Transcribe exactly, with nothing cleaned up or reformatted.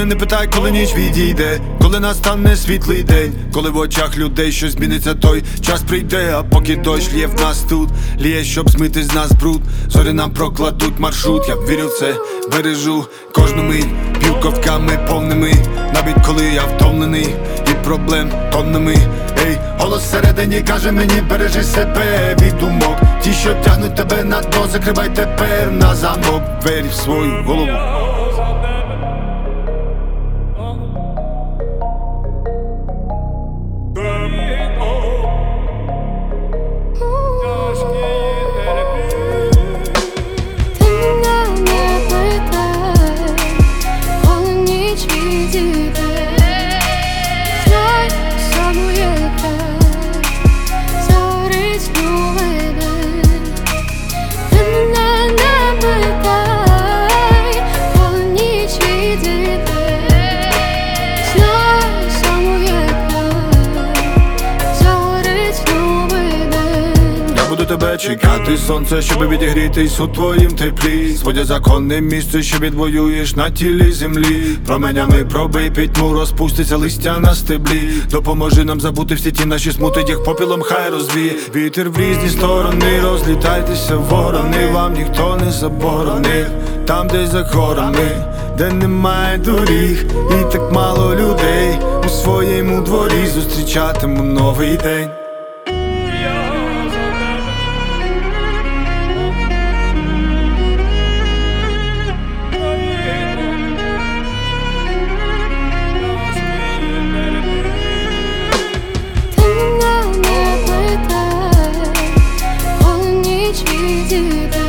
не питай, коли ніч відійде, коли настане світлий день, коли в очах людей щось зміниться, той час прийде. А поки дощ лє в нас тут, лє, щоб змити з нас бруд. Зорі нам прокладуть маршрут, я вірю в це, бережу кожну мить, п'ю ковтками повними, навіть коли я втомлений і проблем тоннами. Ей, голос всередині каже мені, бережи себе від думок, ті, що тягнуть тебе на дно, закривай тепер на замок двері в свою голову. Буду тебе чекати, сонце, щоб відігрітись у твоїм теплі. Своє законне місце, що відвоюєш на тілі землі. Променями пробий пітьму, розпуститься листя на стеблі. Допоможи нам забути всі ті наші смути, їх попілом хай розвіє. Вітер в різні сторони, розлітайтеся ворони, вам ніхто не заборонив. Там, де за горами, де немає доріг, і так мало людей, у своєму дворі зустрічатиму новий день. Коли ніч відійде,